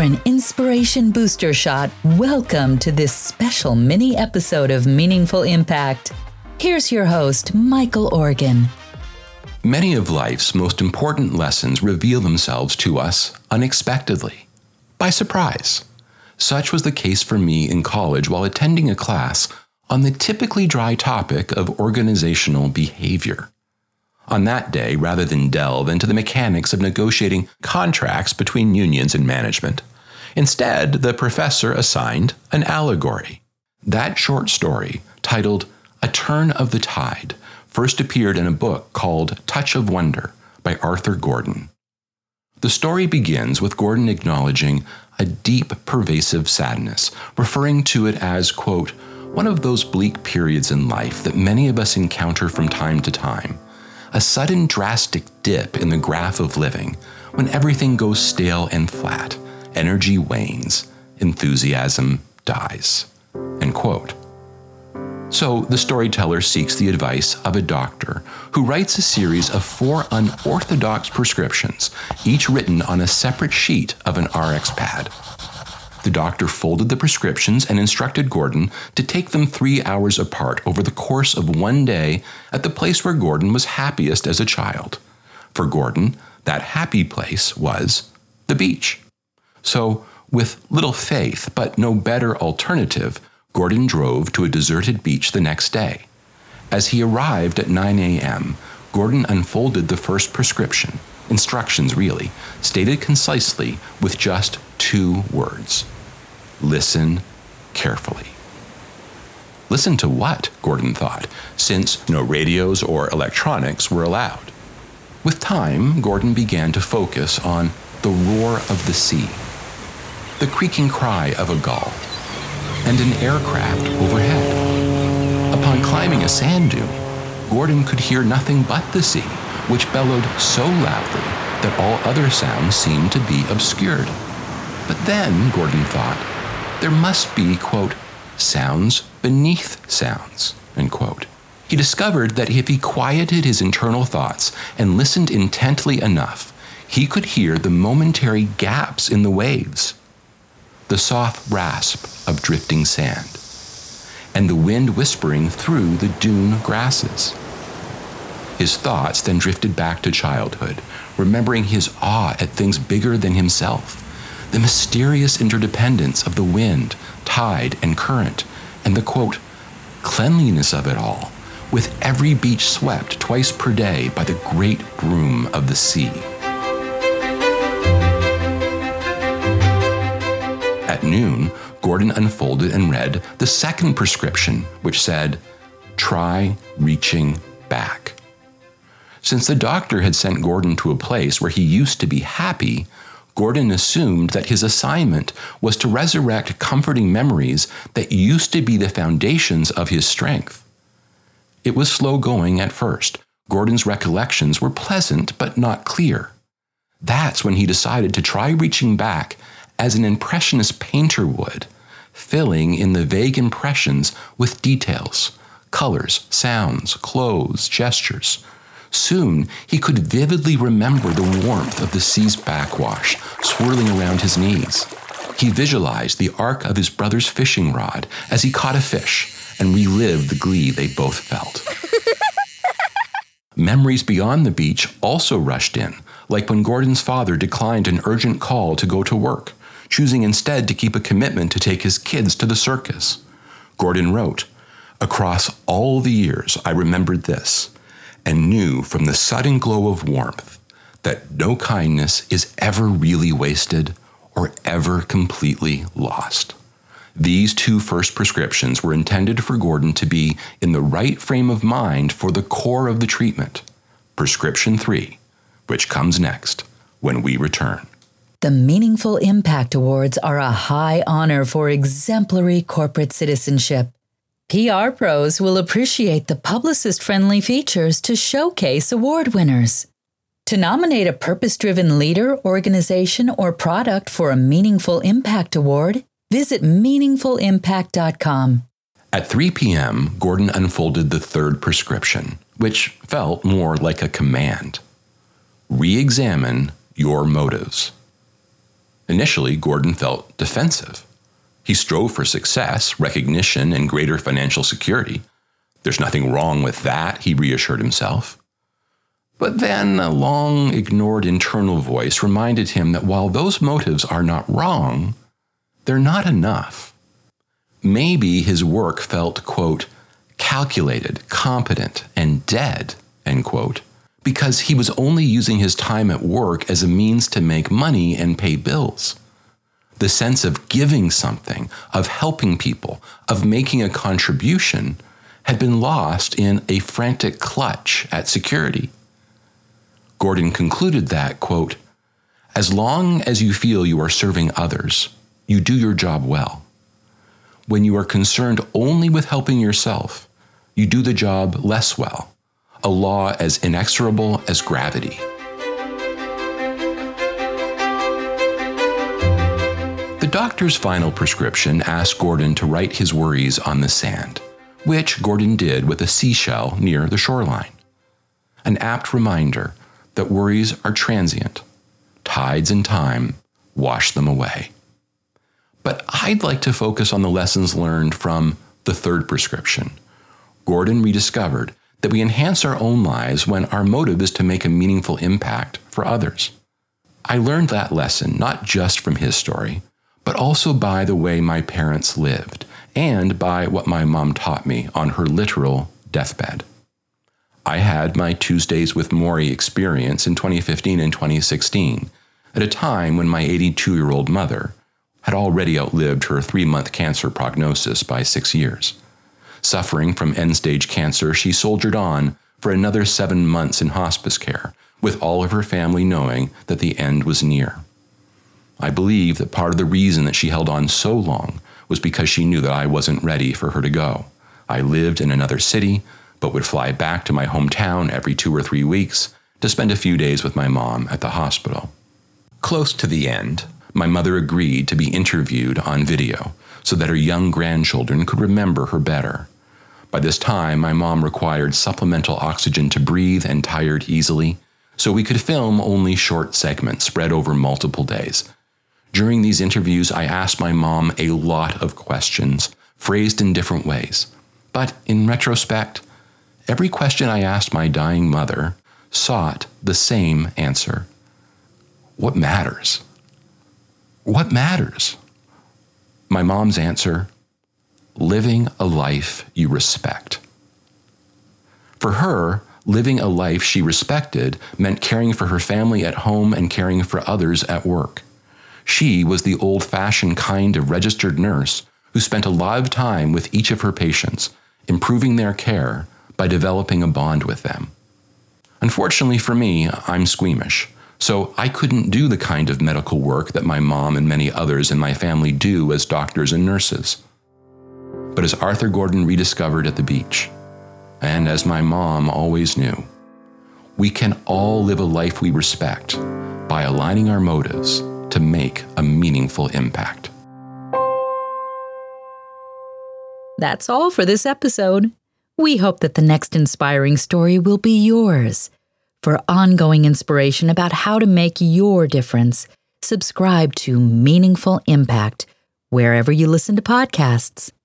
for an inspiration booster shot, welcome to this special mini episode of Meaningful Impact. Here's your host, Michael Organ. Many of life's most important lessons reveal themselves to us unexpectedly, by surprise. Such was the case for me in college while attending a class on the typically dry topic of organizational behavior. On that day, rather than delve into the mechanics of negotiating contracts between unions and management, instead, the professor assigned an allegory. That short story, titled A Turn of the Tide, first appeared in a book called Touch of Wonder by Arthur Gordon. The story begins with Gordon acknowledging a deep, pervasive sadness, referring to it as, quote, one of those bleak periods in life that many of us encounter from time to time. A sudden drastic dip in the graph of living when everything goes stale and flat, energy wanes, enthusiasm dies. End quote. So the storyteller seeks the advice of a doctor who writes a series of 4 unorthodox prescriptions, each written on a separate sheet of an RX pad. The doctor folded the prescriptions and instructed Gordon to take them 3 hours apart over the course of one day at the place where Gordon was happiest as a child. For Gordon, that happy place was the beach. So, with little faith but no better alternative, Gordon drove to a deserted beach the next day. As he arrived at 9 a.m., Gordon unfolded the first prescription, instructions really, stated concisely with just 2 words. Listen carefully. Listen to what, Gordon thought, since no radios or electronics were allowed. With time, Gordon began to focus on the roar of the sea, the creaking cry of a gull, and an aircraft overhead. Upon climbing a sand dune, Gordon could hear nothing but the sea, which bellowed so loudly that all other sounds seemed to be obscured. But then, Gordon thought, there must be, quote, sounds beneath sounds, end quote. He discovered that if he quieted his internal thoughts and listened intently enough, he could hear the momentary gaps in the waves, the soft rasp of drifting sand, and the wind whispering through the dune grasses. His thoughts then drifted back to childhood, remembering his awe at things bigger than himself, the mysterious interdependence of the wind, tide, and current, and the, quote, cleanliness of it all, with every beach swept twice per day by the great broom of the sea. At noon, Gordon unfolded and read the second prescription, which said, try reaching back. Since the doctor had sent Gordon to a place where he used to be happy, Gordon assumed that his assignment was to resurrect comforting memories that used to be the foundations of his strength. It was slow going at first. Gordon's recollections were pleasant but not clear. That's when he decided to try reaching back as an impressionist painter would, filling in the vague impressions with details, colors, sounds, clothes, gestures. Soon, he could vividly remember the warmth of the sea's backwash swirling around his knees. He visualized the arc of his brother's fishing rod as he caught a fish and relived the glee they both felt. Memories beyond the beach also rushed in, like when Gordon's father declined an urgent call to go to work, choosing instead to keep a commitment to take his kids to the circus. Gordon wrote, across all the years I remembered this, and knew from the sudden glow of warmth that no kindness is ever really wasted or ever completely lost. These 2 first prescriptions were intended for Gordon to be in the right frame of mind for the core of the treatment. Prescription 3, which comes next when we return. The Meaningful Impact Awards are a high honor for exemplary corporate citizenship. PR pros will appreciate the publicist-friendly features to showcase award winners. To nominate a purpose-driven leader, organization, or product for a Meaningful Impact Award, visit meaningfulimpact.com. At 3 p.m., Gordon unfolded the third prescription, which felt more like a command. Re-examine your motives. Initially, Gordon felt defensive. He strove for success, recognition, and greater financial security. There's nothing wrong with that, he reassured himself. But then a long-ignored internal voice reminded him that while those motives are not wrong, they're not enough. Maybe his work felt, quote, calculated, competent, and dead, end quote, because he was only using his time at work as a means to make money and pay bills. The sense of giving something, of helping people, of making a contribution had been lost in a frantic clutch at security. Gordon concluded that, quote, as long as you feel you are serving others, you do your job well. When you are concerned only with helping yourself, you do the job less well, a law as inexorable as gravity. The doctor's final prescription asked Gordon to write his worries on the sand, which Gordon did with a seashell near the shoreline. An apt reminder that worries are transient. Tides and time wash them away. But I'd like to focus on the lessons learned from the third prescription. Gordon rediscovered that we enhance our own lives when our motive is to make a meaningful impact for others. I learned that lesson not just from his story, but also by the way my parents lived and by what my mom taught me on her literal deathbed. I had my Tuesdays with Morrie experience in 2015 and 2016, at a time when my 82-year-old mother had already outlived her 3-month cancer prognosis by 6 years. Suffering from end-stage cancer, she soldiered on for another 7 months in hospice care, with all of her family knowing that the end was near. I believe that part of the reason that she held on so long was because she knew that I wasn't ready for her to go. I lived in another city, but would fly back to my hometown every 2 or 3 weeks to spend a few days with my mom at the hospital. Close to the end, my mother agreed to be interviewed on video so that her young grandchildren could remember her better. By this time, my mom required supplemental oxygen to breathe and tired easily, so we could film only short segments spread over multiple days. During these interviews, I asked my mom a lot of questions, phrased in different ways. But in retrospect, every question I asked my dying mother sought the same answer. What matters? What matters? My mom's answer, living a life you respect. For her, living a life she respected meant caring for her family at home and caring for others at work. She was the old-fashioned kind of registered nurse who spent a lot of time with each of her patients, improving their care by developing a bond with them. Unfortunately for me, I'm squeamish, so I couldn't do the kind of medical work that my mom and many others in my family do as doctors and nurses. But as Arthur Gordon rediscovered at the beach, and as my mom always knew, we can all live a life we respect by aligning our motives to make a meaningful impact. That's all for this episode. We hope that the next inspiring story will be yours. For ongoing inspiration about how to make your difference, subscribe to Meaningful Impact wherever you listen to podcasts.